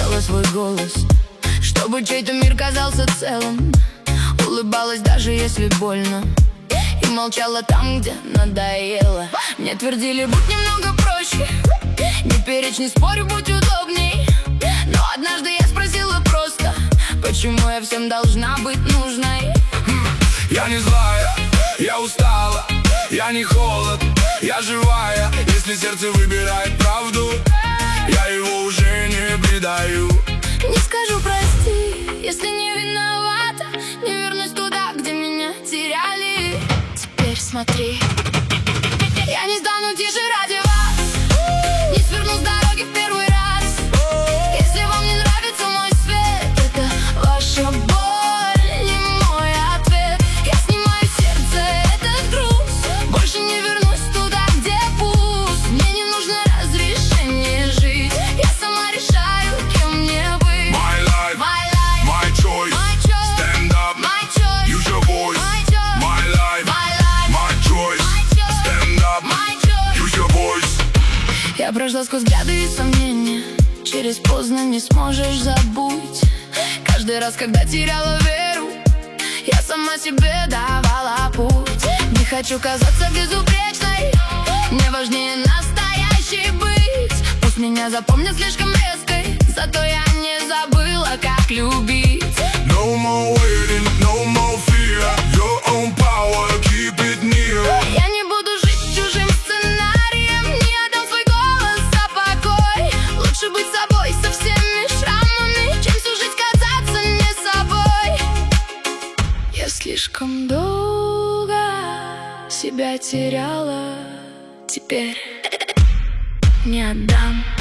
искала свой голос, чтобы чей-то мир казался целым. Улыбалась, даже если больно, и молчала там, где надоело. Мне твердили, будь немного проще, не перечь, не спорю, будь удобней. Но однажды я спросила просто, почему я всем должна быть нужной? Я не злая, я устала, я не холод, я живая. Если сердце выбирает правду, я его уже не предаю. Не скажу прости, если не виновата, не вернусь туда, где меня теряли. Теперь смотри, я не стану тише ради вас, не сверну с дороги в первый раз. Если вам не нравится мой свет, это ваша боль, не мой ответ. Я снимаю с сердца этот груз, больше не вернусь туда, где пусть. Мне не нужно разрешение жить, я сама решаю, кем мне быть. My life, my choice, stand up, use your voice. My life, my choice, stand up, use your voice. Я прошла сквозь взгляды и сомнения, через поздно не сможешь забыть. Каждый раз, когда теряла веру, я сама себе давала путь. Не хочу казаться безупречной, мне важнее настоящий быть. Пусть меня запомнят слишком резкой, зато я не забыла, как любить. No more waiting, no more fear, your own power, keep it near. Я не буду жить чужим сценарием, не отдам свой голос за покой. Лучше быть собой со всеми шрамами, чем всю жизнь казаться не собой. Я слишком долго себя теряла, теперь не отдам.